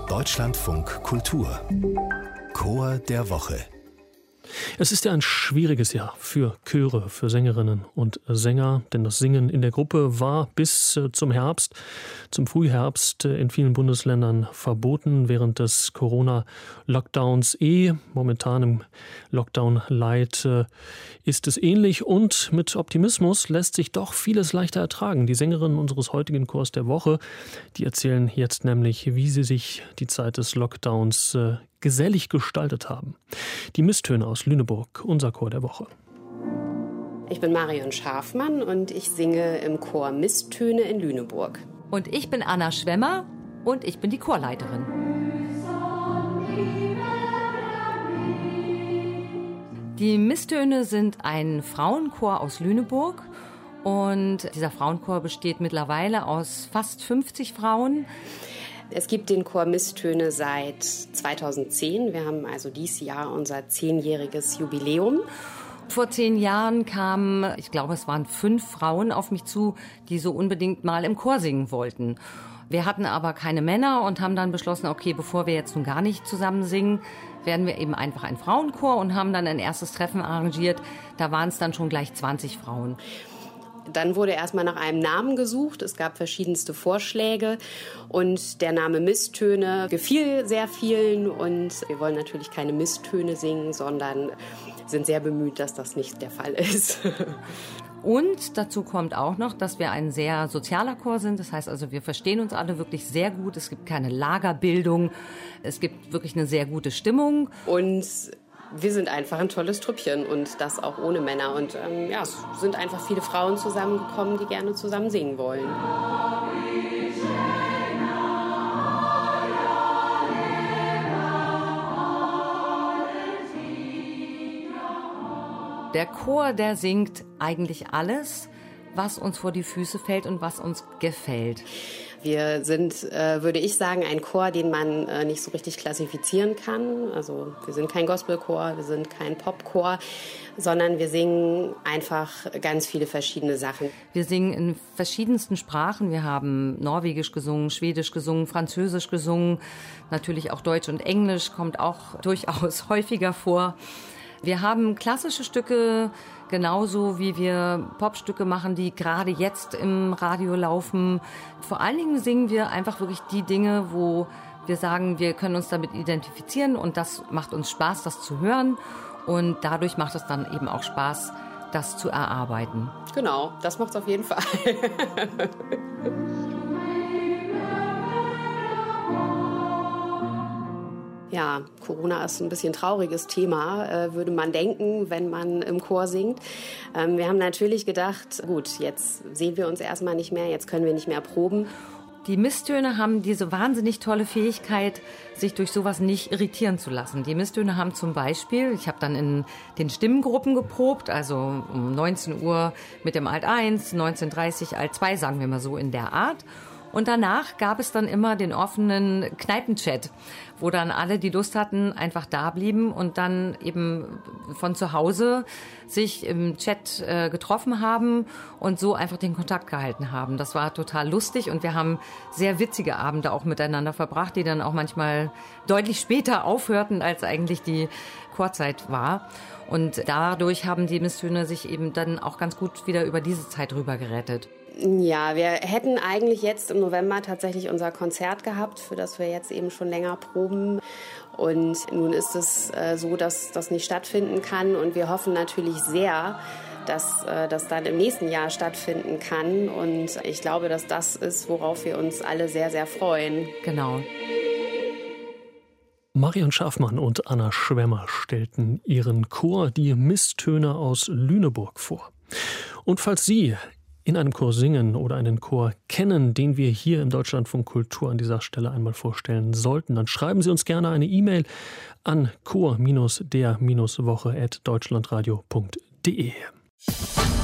Deutschlandfunk Kultur Chor der Woche. Es ist ja ein schwieriges Jahr für Chöre, für Sängerinnen und Sänger, denn das Singen in der Gruppe war bis zum Herbst, zum Frühherbst in vielen Bundesländern verboten, während des Corona-Lockdowns momentan im Lockdown-Light ist es ähnlich und mit Optimismus lässt sich doch vieles leichter ertragen. Die Sängerinnen unseres heutigen Chors der Woche, die erzählen jetzt nämlich, wie sie sich die Zeit des Lockdowns gesellig gestaltet haben. Die Misstöne aus Lüneburg, unser Chor der Woche. Ich bin Marion Schafmann und ich singe im Chor Misstöne in Lüneburg. Und ich bin Anna Schwemmer und ich bin die Chorleiterin. Die Misstöne sind ein Frauenchor aus Lüneburg und dieser Frauenchor besteht mittlerweile aus fast 50 Frauen. Es gibt den Chor Misstöne seit 2010. Wir haben also dieses Jahr unser 10-jähriges Jubiläum. Vor 10 Jahren kamen, ich glaube, es waren 5 Frauen auf mich zu, die so unbedingt mal im Chor singen wollten. Wir hatten aber keine Männer und haben dann beschlossen, okay, bevor wir jetzt nun gar nicht zusammen singen, werden wir eben einfach ein Frauenchor und haben dann ein erstes Treffen arrangiert. Da waren es dann schon gleich 20 Frauen. Dann wurde erstmal nach einem Namen gesucht. Es gab verschiedenste Vorschläge und der Name Misstöne gefiel sehr vielen. Und wir wollen natürlich keine Misstöne singen, sondern sind sehr bemüht, dass das nicht der Fall ist. Und dazu kommt auch noch, dass wir ein sehr sozialer Chor sind. Das heißt also, wir verstehen uns alle wirklich sehr gut. Es gibt keine Lagerbildung. Es gibt wirklich eine sehr gute Stimmung. Und wir sind einfach ein tolles Trüppchen und das auch ohne Männer. Und es sind einfach viele Frauen zusammengekommen, die gerne zusammen singen wollen. Der Chor, der singt eigentlich alles, was uns vor die Füße fällt und was uns gefällt. Wir sind, würde ich sagen, ein Chor, den man nicht so richtig klassifizieren kann. Also wir sind kein Gospelchor, wir sind kein Popchor, sondern wir singen einfach ganz viele verschiedene Sachen. Wir singen in verschiedensten Sprachen. Wir haben Norwegisch gesungen, Schwedisch gesungen, Französisch gesungen. Natürlich auch Deutsch und Englisch kommt auch durchaus häufiger vor. Wir haben klassische Stücke, genauso wie wir Popstücke machen, die gerade jetzt im Radio laufen. Vor allen Dingen singen wir einfach wirklich die Dinge, wo wir sagen, wir können uns damit identifizieren und das macht uns Spaß, das zu hören. Und dadurch macht es dann eben auch Spaß, das zu erarbeiten. Genau, das macht es auf jeden Fall. Ja, Corona ist ein bisschen trauriges Thema, würde man denken, wenn man im Chor singt. Wir haben natürlich gedacht, gut, jetzt sehen wir uns erstmal nicht mehr, jetzt können wir nicht mehr proben. Die Misstöne haben diese wahnsinnig tolle Fähigkeit, sich durch sowas nicht irritieren zu lassen. Die Misstöne haben zum Beispiel, ich habe dann in den Stimmengruppen geprobt, also um 19 Uhr mit dem Alt 1, 19:30 Alt 2, sagen wir mal so in der Art. Und danach gab es dann immer den offenen Kneipenchat, wo dann alle, die Lust hatten, einfach da blieben und dann eben von zu Hause sich im Chat getroffen haben und so einfach den Kontakt gehalten haben. Das war total lustig und wir haben sehr witzige Abende auch miteinander verbracht, die dann auch manchmal deutlich später aufhörten, als eigentlich die Chorzeit war. Und dadurch haben die Misstöne sich eben dann auch ganz gut wieder über diese Zeit rüber gerettet. Ja, wir hätten eigentlich jetzt im November tatsächlich unser Konzert gehabt, für das wir jetzt eben schon länger proben. Und nun ist es so, dass das nicht stattfinden kann. Und wir hoffen natürlich sehr, dass das dann im nächsten Jahr stattfinden kann. Und ich glaube, dass das ist, worauf wir uns alle sehr, sehr freuen. Genau. Marion Schafmann und Anna Schwemmer stellten ihren Chor, die Misstöne aus Lüneburg, vor. Und falls Sie in einem Chor singen oder einen Chor kennen, den wir hier im Deutschlandfunk Kultur an dieser Stelle einmal vorstellen sollten, dann schreiben Sie uns gerne eine E-Mail an chor-der-woche@deutschlandradio.de.